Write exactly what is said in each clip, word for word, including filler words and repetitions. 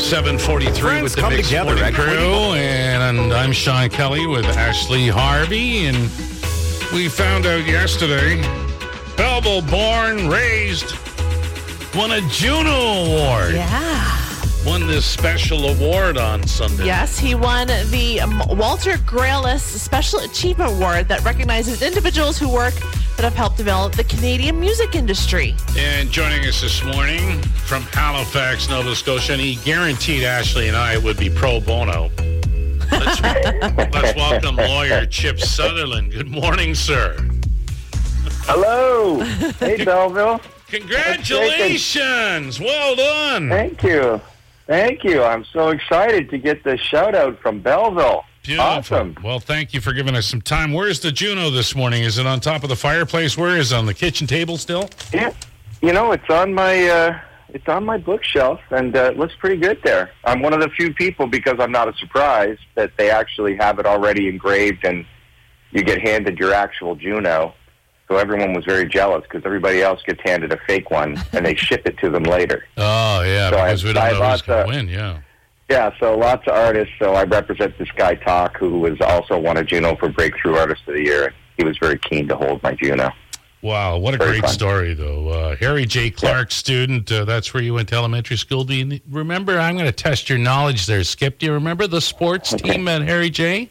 seven forty-three with the come Mix together, Morning right? Crew, and I'm Sean Kelly with Ashley Harvey, and we found out yesterday, Belleville born, raised, won a Juno Award. Yeah. Won this special award on Sunday. Yes, he won the um, Walter Graylis Special Achievement Award that recognizes individuals who work that have helped develop the Canadian music industry. And joining us this morning from Halifax, Nova Scotia, and he guaranteed Ashley and I it would be pro bono. Let's, let's welcome lawyer Chip Sutherland. Good morning, sir. Hello. Hey, Belleville. Congratulations. Well done. Thank you. Thank you. I'm so excited to get the shout out from Belleville. Beautiful. Awesome. Well, thank you for giving us some time. Where's the Juno this morning? Is it on top of the fireplace? Where is it? On the kitchen table still? Yeah. You know, it's on my uh, it's on my bookshelf, and uh, it looks pretty good there. I'm one of the few people, because I'm not a surprise, that they actually have it already engraved, and you get handed your actual Juno. So everyone was very jealous because everybody else gets handed a fake one, and they ship it to them later. Oh, yeah, So because I- we don't I know who's bought going to the- win, yeah. Yeah, so lots of artists. So I represent this guy, Talk, who was also won a Juno for Breakthrough Artist of the Year. He was very keen to hold my Juno. Wow, what a Very great fun. story, though. Uh, Harry J. Clark student, uh, that's where you went to elementary school. Do you remember? I'm going to test your knowledge there, Skip. Do you remember the sports Okay. team at Harry J.?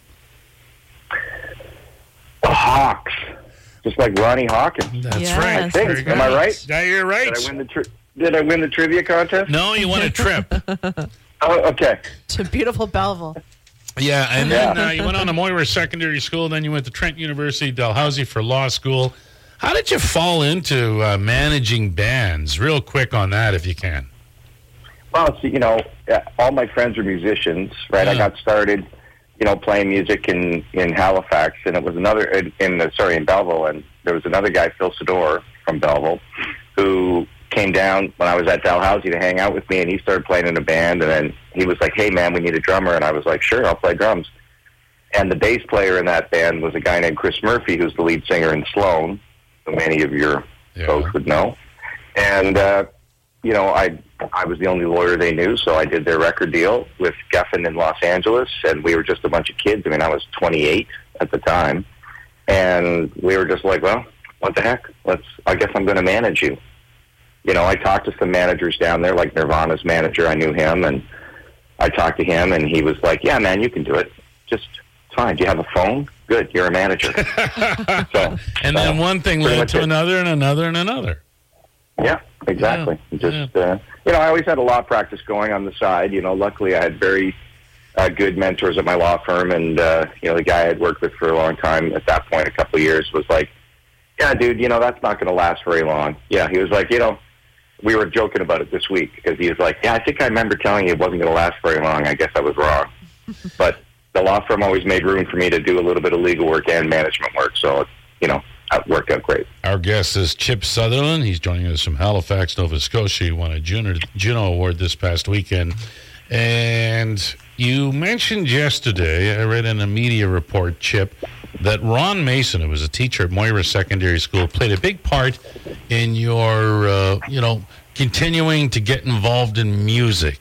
The Hawks, just like Ronnie Hawkins. That's Yes, right. I think. Very Am I good. right? Yeah, you're right. Did I win the tri- Did I win the trivia contest? No, you won a trip. Oh, okay. To beautiful Belleville. Yeah, and then Yeah. uh, you went on to Moira Secondary School, then you went to Trent University, Dalhousie for law school. How did you fall into uh, managing bands? Real quick on that, if you can. Well, see, you know, uh, all my friends are musicians, right? I Yeah. got started, you know, playing music in, in Halifax, and it was another in, in the, sorry in Belleville, and there was another guy, Phil Sador from Belleville, who came down when I was at Dalhousie to hang out with me, and he started playing in a band, and then he was like, "Hey, man, we need a drummer," and I was like, "Sure, I'll play drums." And the bass player in that band was a guy named Chris Murphy, who's the lead singer in Sloan, who many of your Yeah. folks would know. And uh, you know, I I was the only lawyer they knew, so I did their record deal with Geffen in Los Angeles, and we were just a bunch of kids. I mean, I was twenty-eight at the time, and we were just like, "Well, what the heck? Let's. I guess I'm going to manage you." You know, I talked to some managers down there, like Nirvana's manager. I knew him, and I talked to him, and he was like, "Yeah, man, you can do it. Just it's fine. Do you have a phone? Good, you're a manager." so, And then uh, one thing pretty led much to it. another and another and another. Yeah, exactly. Yeah, Just uh, you know, I always had a law practice going on the side. You know, luckily I had very uh, good mentors at my law firm, and uh, you know, the guy I had worked with for a long time at that point, a couple of years, was like, "Yeah, dude, you know, that's not going to last very long." Yeah, he was like, you know, we were joking about it this week because he was like, "Yeah, I think I remember telling you it wasn't going to last very long. I guess I was wrong." But the law firm always made room for me to do a little bit of legal work and management work, so you know, it worked out great. Our guest is Chip Sutherland. He's joining us from Halifax, Nova Scotia. He won a Juno, Juno Award this past weekend. And you mentioned yesterday, I read in a media report, Chip, that Ron Mason, who was a teacher at Moira Secondary School, played a big part in your, uh, you know, continuing to get involved in music.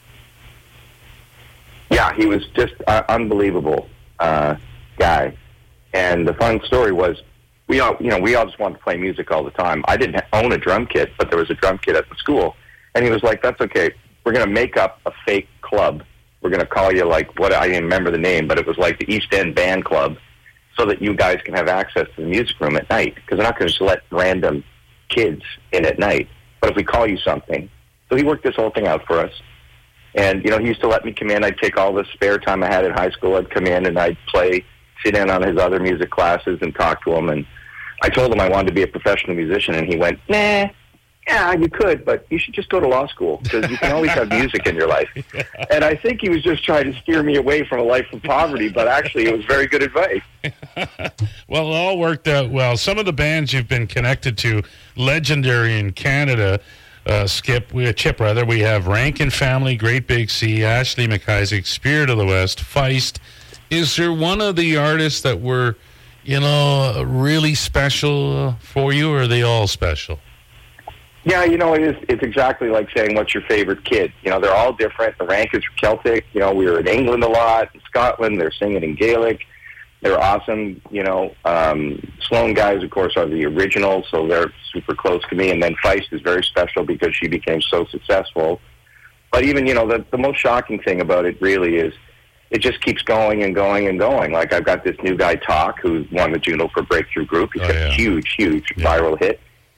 Yeah, he was just an unbelievable uh, guy. And the fun story was, we all, you know, we all just wanted to play music all the time. I didn't own a drum kit, but there was a drum kit at the school. And he was like, "That's okay. We're going to make up a fake club. We're going to call you like, what, I didn't remember the name, but it was like the East End Band Club, so that you guys can have access to the music room at night. Because they're not going to just let random kids in at night. But if we call you something." So he worked this whole thing out for us. And, you know, he used to let me come in. I'd take all the spare time I had in high school. I'd come in and I'd play, sit in on his other music classes and talk to him. And I told him I wanted to be a professional musician, and he went, "Nah, yeah, you could, but you should just go to law school because you can always have music in your life." And I think he was just trying to steer me away from a life of poverty, but actually it was very good advice. Well, it all worked out well. Some of the bands you've been connected to, legendary in Canada, uh, Skip, we, Chip, rather, we have Rankin Family, Great Big Sea, Ashley McIsaac, Spirit of the West, Feist. Is there one of the artists that were, you know, really special for you, or are they all special? Yeah, you know, it is, it's exactly like saying, what's your favorite kid? You know, they're all different. The Rankins are Celtic. You know, we were in England a lot, in Scotland. They're singing in Gaelic. They're awesome. You know, um, Sloan guys, of course, are the originals, so they're super close to me. And then Feist is very special because she became so successful. But even, you know, the, the most shocking thing about it really is it just keeps going and going and going. Like, I've got this new guy, Talk, who won the Juno for Breakthrough Group. He's Oh, got yeah. a huge, huge Yeah. viral hit.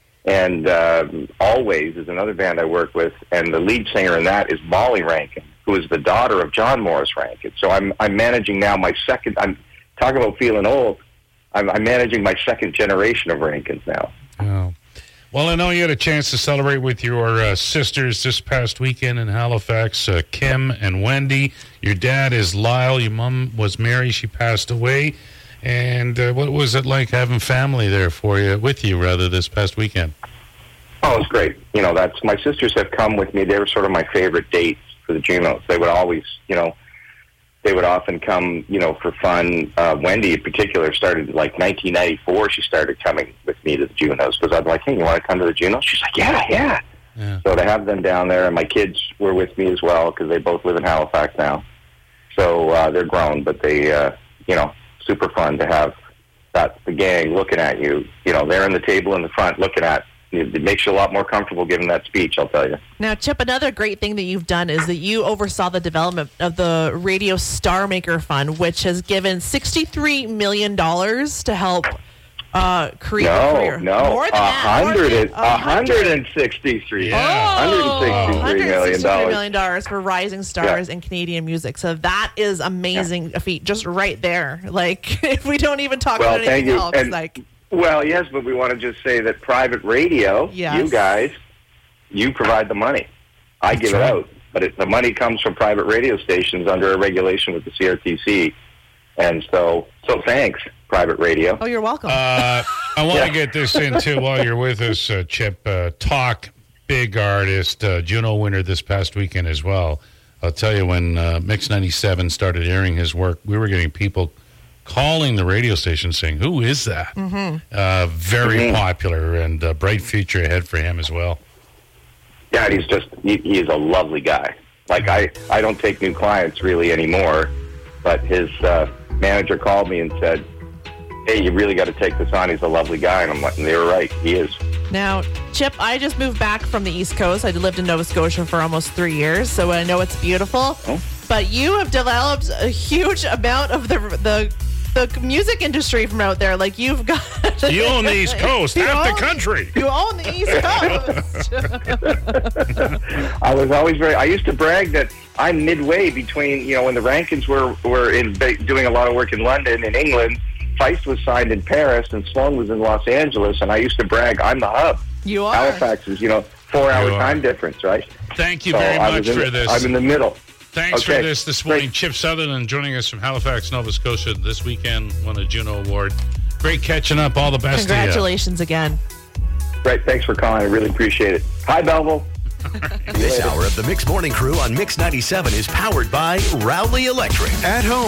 And uh, Always is another band I work with, and the lead singer in that is Molly Rankin, who is the daughter of John Morris Rankin. So I'm I'm managing now my second. I'm talking about feeling old. I'm, I'm managing my second generation of Rankins now. Oh. Well, I know you had a chance to celebrate with your uh, sisters this past weekend in Halifax, uh, Kim and Wendy. Your dad is Lyle. Your mom was Mary. She passed away. And uh, what was it like having family there for you, with you, rather, this past weekend? Oh, it's great. You know, that's my sisters have come with me. They were sort of my favorite dates for the Junos. They would always, you know, they would often come, you know, for fun. Uh, Wendy, in particular, started like nineteen ninety-four. She started coming with me to the Junos because I'd be like, hey, you want to come to the Junos? She's like, yeah, yeah. Yeah. So to have them down there, and my kids were with me as well because they both live in Halifax now. So uh, they're grown, but they, uh, you know, super fun to have that the gang looking at you. You know, they're in the table in the front looking at. It makes you a lot more comfortable giving that speech, I'll tell you. Now, Chip, another great thing that you've done is that you oversaw the development of the Radio Star Maker Fund, which has given sixty-three million dollars to help uh, create a No, career. no, More than a that. More hundred than- and a hundred and sixty-three. Yeah. Oh, one hundred sixty-three million dollars. million dollars for rising stars in Canadian music. So that is amazing a feat just right there. Like, if we don't even talk Well, about thank anything you. else, And- like, Well, yes, but we want to just say that private radio, Yes. you guys, you provide the money. I That's give right. it out, but it, the money comes from private radio stations under a regulation with the C R T C. And so, so thanks, private radio. oh, you're welcome. Uh, I want to Yeah. get this in, too, while you're with us, uh, Chip. Uh, Talk, big artist, uh, Juno winner this past weekend as well. I'll tell you, when uh, Mix ninety-seven started airing his work, we were getting people calling the radio station saying, who is that? Mm-hmm. Uh, very Mhm. popular, and a bright future ahead for him as well. Yeah, he's just, he, he is a lovely guy. Like, I, I don't take new clients really anymore, but his uh, manager called me and said, hey, you really got to take this on. He's a lovely guy. And I'm like, and they were right. He is. Now, Chip, I just moved back from the East Coast. I lived in Nova Scotia for almost three years, so I know it's beautiful. Oh. But you have developed a huge amount of the the the music industry from out there. Like, you've got... You own the East Coast, You half the own- country. You own the East Coast. I was always very. I used to brag that I'm midway between, you know, when the Rankins were were in doing a lot of work in London and England. Feist was signed in Paris, and Sloan was in Los Angeles. And I used to brag, I'm the hub. You are. Halifax is, you know, four hour You are. time difference, right? Thank you So very I much was in for the- this. I'm in the middle. Thanks for Okay. this this Great. morning. Chip Sutherland joining us from Halifax, Nova Scotia this weekend, won a Juno Award. Great catching up. All the best to you. Congratulations again. Great. Thanks for calling. I really appreciate it. Hi, Belleville. This hour of the Mix Morning Crew on Mix ninety-seven is powered by Rowley Electric. At home.